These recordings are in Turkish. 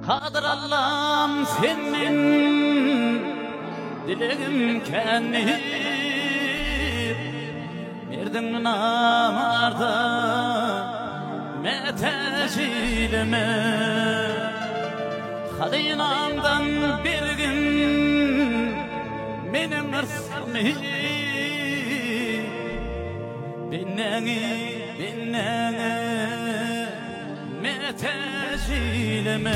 Kadir Allah'ım senin dileğim kendi Verdin namarda metecilime Hadinamdan bir gün benim ırsımı Binneni metecilime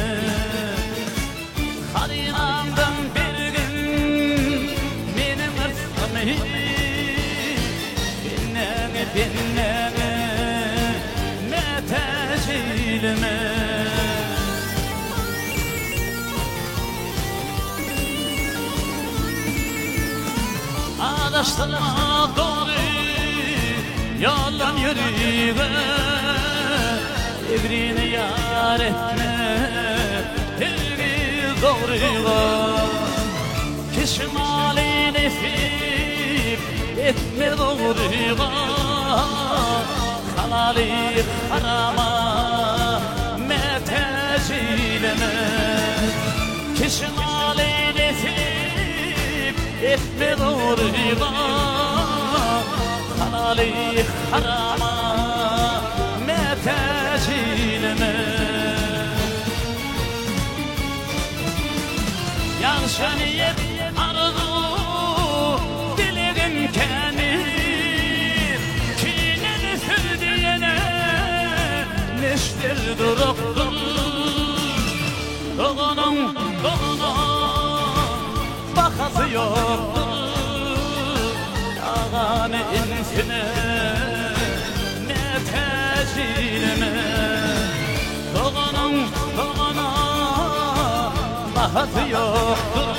Hadinamdan bir gün benim ırsımı Binneni metecilime Adaştırma doğru yoldan yürüye Evrini yar etme Evri doğruya Kişmali nefip etme doğruya Halali harama metecileme Kişmali nefip etme doğruya Halali harama metecileme Yanlış niyet arzu dilerim kenir Kinin sürdüğüne neştir duruktur Doğunun bakası yoktur Ağanı insine metecileme Doğunun bakası yoktur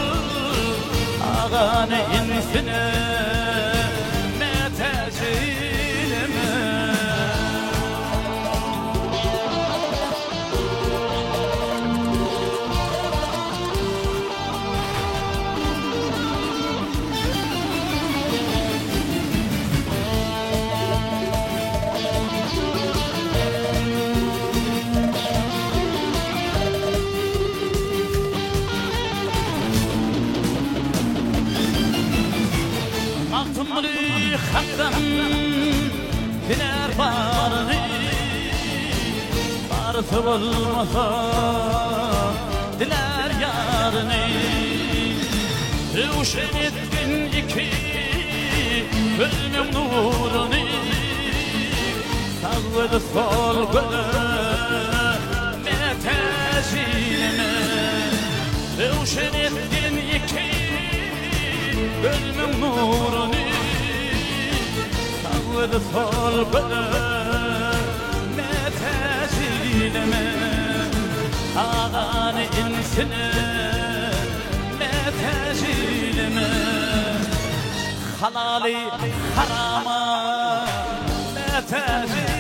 Ağanı insine metecileme Altımlı haktan diler barını Barısı olmasa diler yarını Ruşen ettin iki gözümün nurunu Sağ ve sol göle metecileme Ruşen ettin iki gözümün nurunu Sağ ve sol göle metecileme Ağanı insine metecileme Halali harama metecileme